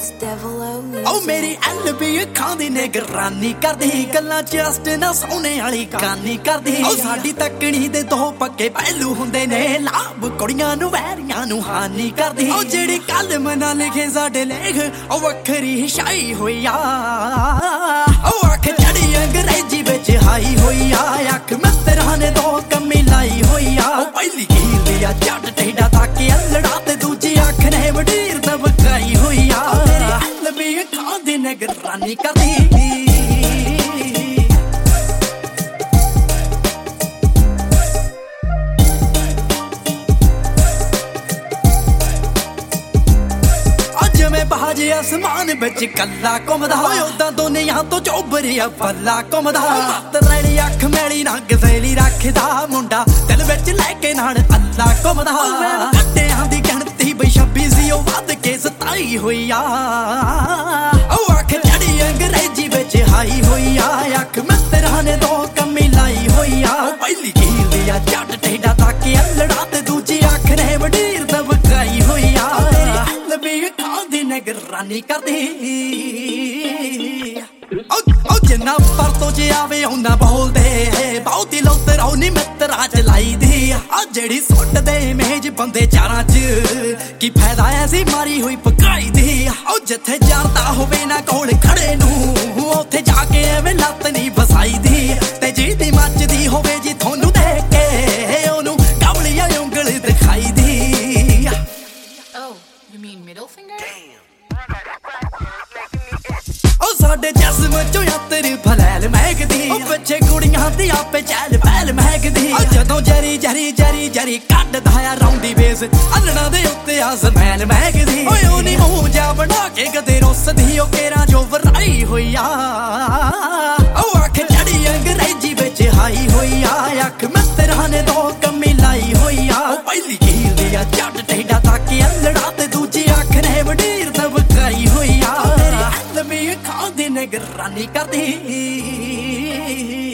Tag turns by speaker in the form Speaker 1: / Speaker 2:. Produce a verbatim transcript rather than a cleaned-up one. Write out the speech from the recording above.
Speaker 1: ओ मेरी एल भी अखां दी निगरानी करदी गल्लां जस्ट ना सोने वाली कहानी करदी ओ साडी तकनी दे दो पक्के पहलू हुंदे ने लाभ कुड़ियां नू वैरियां नू हानी करदी ओ जेड़ी कलम ना लिखे साडे लेख ओ वखरी शाई होई आ ओ अख चढ़ी अंग्रेजी विच हाई होई आ अख मित्तरां ने दो कमी लाई होई आ ओ पहली कील दिया जट टेढ़ा ताके अल्लड़ा ते दूजी अख ने वडीर दबकाई होई आ अखां दी निगरानी करदी बाजे आसमान बिच कल्ला घुमदा ओदा दुनिया तो चौबरिया पल्ला घुमदा तरैली अख मैली ना गजेली रखदा मुंडा दिल बिच लैके नाल अल्ला घुमदा कट्टियां दी गिणती बई छब्बी सी ओ वध के सताई होई आ ओ अख चढ़ी अंग्रेजी बिच हाई होई आ अख मित्तरां ने दो कमी लाई होई आ पहली कील दिया जट टेढ़ा ताके अल्लड़ा ते दूजी अख ने वडीर दबकाई होई आ निगरानी करदी ओ जिन्ना पर तो जे आवे उन्ना बोलदे बहुती लोतर औनी मित्तरा च लाई दी आ जेड़ी सुट दे मेज बंदे चारां च की फायदा ऐसी मारी हुई पकाई दी ओ जिथे जारदा होवे ना कोल खड़े नू उत्थे जाके एवें लत्त नहीं फसाई दी ते जीदी मचदी होवे जी थोनू देख के ओनू कवलिया उंगल दिखाई दी
Speaker 2: Oh, you mean middle finger?
Speaker 1: साडे जिस्म चो यातर फलैल महकदी पिछे कुड़ियां दी आपे चैल पैल महकदी जदों जरी जरी जरी जरी कड्डदा आ रौंदी बेस अल्लड़ा दे उत्ते अस मैल महकदी ओए ओनी मूंह जा बना के कदे रुसदी ओ केरा जो वराई होई आ ओ अख चढ़ी अंग्रेजी विच हाई होई आ अख मित्तरां ने दो कमी लाई होई आ पहली कील दिया जट टेढ़ा ताके अल्लड़ा ते दूजी अख ने वडीर दबकाई होई आ अखां दी निगरानी करदी